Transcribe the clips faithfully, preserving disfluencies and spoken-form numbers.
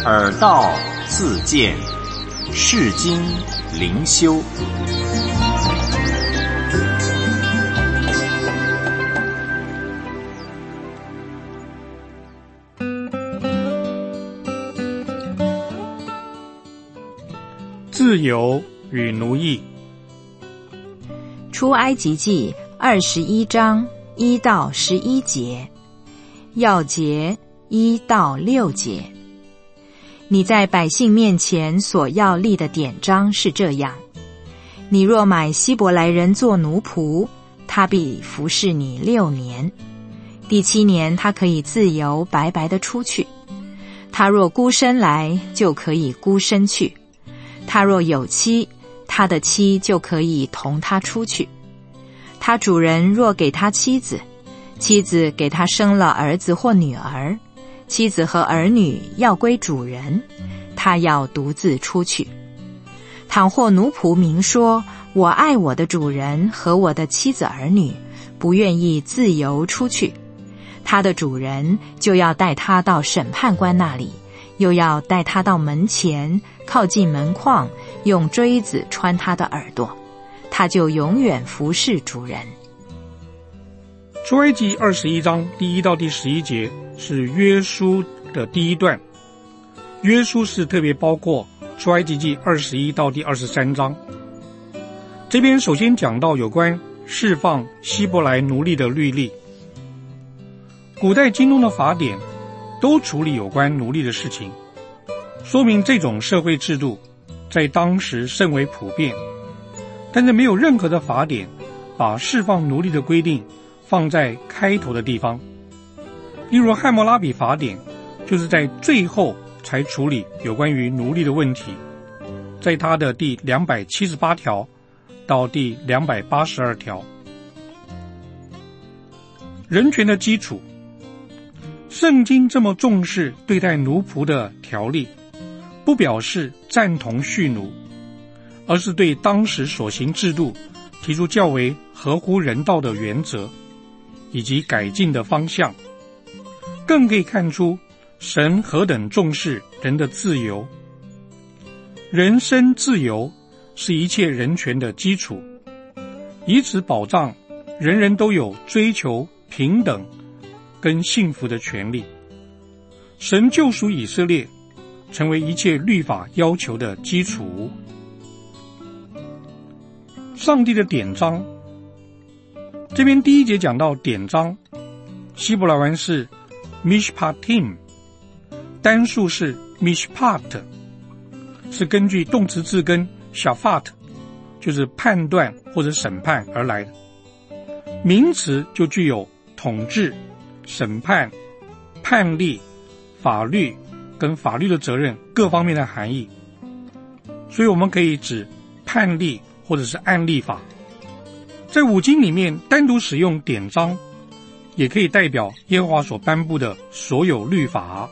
耳道自见，世经灵修。 自由与奴役。 出埃及记二十一章一到十一节，要节一到六节。你在百姓面前所要立的典章是这样：你若买希伯来人做奴仆，他必服侍你六年，第七年他可以自由白白的出去。他若孤身来，就可以孤身去；他若有妻，他的妻就可以同他出去。他主人若给他妻子，妻子给他生了儿子或女儿，妻子和儿女要归主人，他要独自出去。倘或奴仆明说，我爱我的主人和我的妻子儿女，不愿意自由出去，他的主人就要带他到审判官那里，又要带他到门前，靠近门框，用锥子穿他的耳朵，他就永远服侍主人。 出埃及二十一章第一到第十一节是约书的第一段，约书是特别包括出埃及记二十一到第二十三章。这边首先讲到有关释放希伯来奴隶的律例。古代经中的法典都处理有关奴隶的事情，说明这种社会制度在当时甚为普遍，但是没有任何的法典把释放奴隶的规定放在开头的地方。例如汉谟拉比法典就是在最后才处理有关于奴隶的问题，在它的第两百七十八条到第两百八十二条。人权的基础，圣经这么重视对待奴仆的条例，不表示赞同蓄奴，而是对当时所行制度提出较为合乎人道的原则以及改进的方向，更可以看出神何等重视人的自由。人身自由是一切人权的基础，以此保障人人都有追求平等跟幸福的权利。神救赎以色列，成为一切律法要求的基础。上帝的典章，这边第一节讲到典章，希伯来文是 mishpatim， 单数是 mishpat， 是根据动词字根 shafat， 就是判断或者审判而来的。名词就具有统治、审判、判例、法律跟法律的责任各方面的含义，所以我们可以指判例或者是案例法。在五经里面单独使用典章，也可以代表耶和华所颁布的所有律法。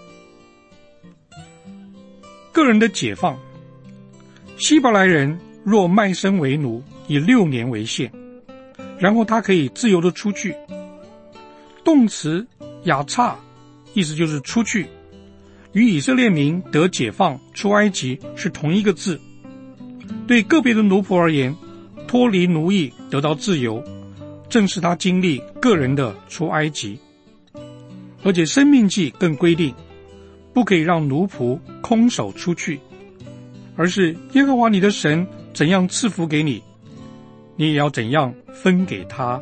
个人的解放，希伯来人若卖身为奴，以六年为限，然后他可以自由的出去。动词亚差意思就是出去，与以色列民得解放出埃及是同一个字。对个别的奴仆而言，脱离奴役得到自由，正是他经历个人的出埃及。而且申命记更规定，不可以让奴仆空手出去，而是耶和华你的神怎样赐福给你，你也要怎样分给他。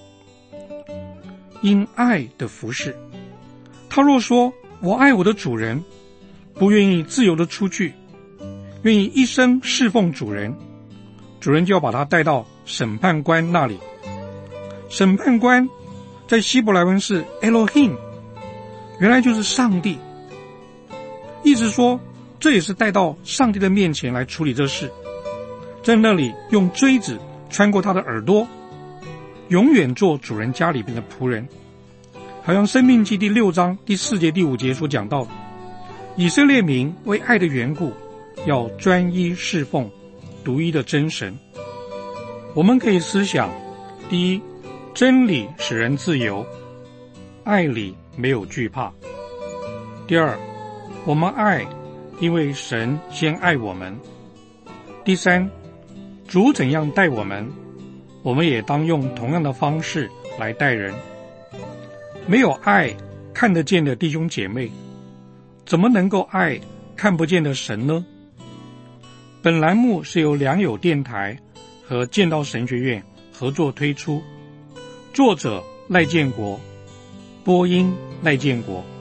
因爱的服侍，他若说我爱我的主人，不愿意自由的出去，愿意一生侍奉主人，主人就要把他带到审判官那里。审判官在希伯来文是 Elohim， 原来就是上帝，意思说这也是带到上帝的面前来处理这事，在那里用锥子穿过他的耳朵，永远做主人家里边的仆人。好像申命记第六章第四节第五节所讲到的，以色列民为爱的缘故，要专一侍奉独一的真神。我们可以思想，第一，真理使人自由，爱里没有惧怕。第二，我们爱因为神先爱我们。第三，主怎样待我们，我们也当用同样的方式来待人。没有爱看得见的弟兄姐妹，怎么能够爱看不见的神呢？本栏目是由良友电台和剑道神学院合作推出，作者赖建国，播音赖建国。